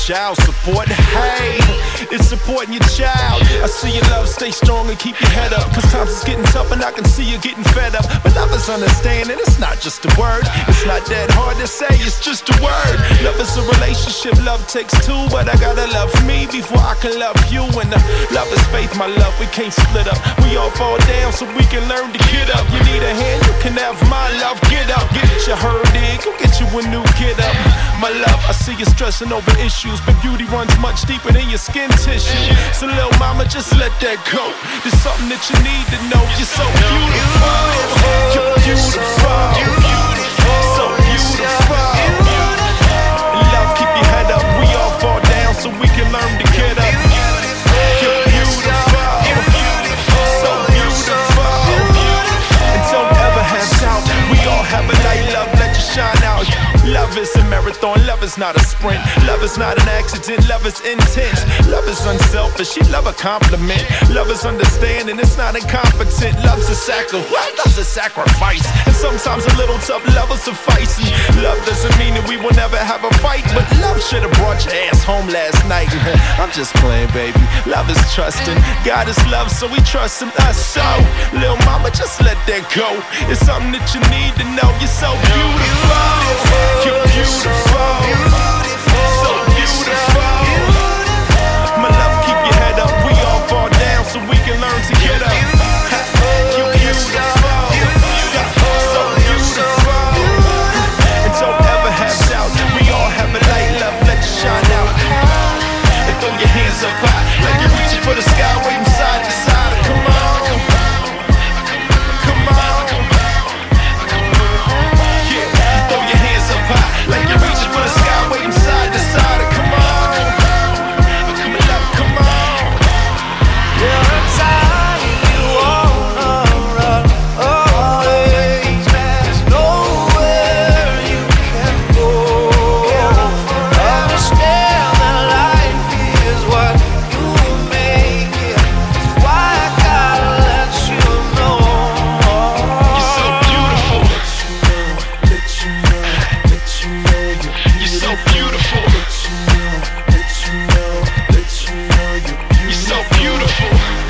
child support. Hey, it's supporting your child. I see your love, stay strong and keep your head up, cause times is getting tough and I can see you getting fed up. But love is understanding, it's not just a word. It's not that hard to say, it's just a word. Love is a relationship, love takes two, but I gotta love me before I can love you. And love is faith, my love, we can't split up. We all fall down so we can learn to get up. You need a hand, you can have my love. Get up, get your herd in, go get you a new get up. My love, I see you stressing over issues, but beauty runs much deeper than your skin tissue. So little mama, just let that go. There's something that you need to know. You're so beautiful. You're beautiful. So beautiful. Love, keep your head up. We all fall down so we can learn to get up. You're beautiful. So beautiful. And don't ever have doubt. We all have a light, love, let you shine out. Love is a marathon, love is not a sprint. Love is not an accident, love is intense. Love is unselfish, she love a compliment. Love is understanding, it's not incompetent. Love's a love's a sacrifice. And sometimes a little tough love will suffice. Love doesn't mean that we will never have a fight, but love should've brought your ass home last night. I'm just playing, baby. Love is trusting, God is love, so we trust in us. So, little mama, just let that go. It's something that you need to know. You're so beautiful. You're beautiful. So beautiful. My love, keep your head up. We all fall down so we can learn to get up. You're beautiful. So beautiful. And don't ever have doubt. We all have a light, love, let you shine out. And throw your hands up high like you're reaching for the sky, waving side to side. Come on. Like you're reaching for the sky, waiting side to side. Come on, love, come on. There are times you wanna run away. There's nowhere you can go. Understand that life is what you make it. That's why I gotta let you know. You're so beautiful. Let you know. You're so beautiful. You're so beautiful.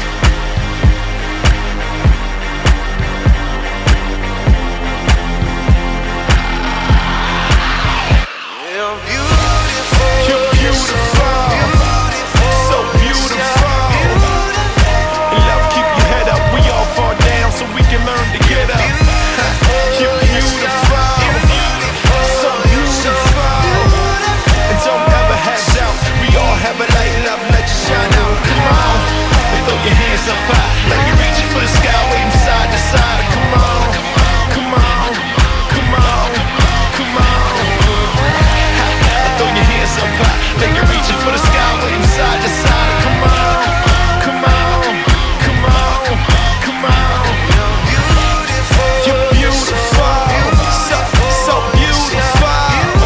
You're beautiful. You're beautiful. So beautiful. Love, keep your head up. We all fall down so we can learn to get up. You're beautiful. So beautiful. And don't ever have doubt. We all have a light, love, let you shine out. Come on. And throw your hands up high like you're reaching for the sky, waving side to side. Come on. Come on. Come on. Come on. And throw your hands up high like you're reaching for the sky, waving side to side. Come on. Come on. Come on. Come on. You're beautiful. So beautiful.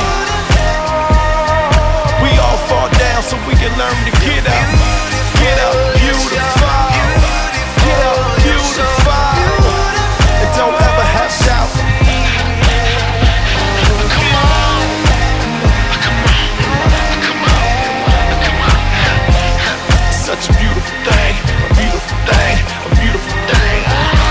We all fall down so we can learn to get up. Get up, beautiful. Get up, beautiful. And don't ever have doubt. Come on. Come on. Such a beautiful thing. A beautiful thing. A beautiful thing.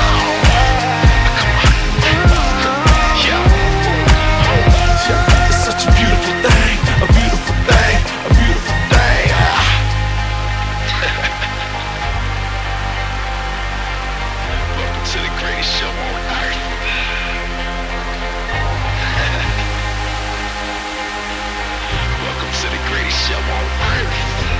It's such a beautiful thing. A beautiful thing. A beautiful thing. Welcome to the greatest show on earth. Welcome to the greatest show on earth.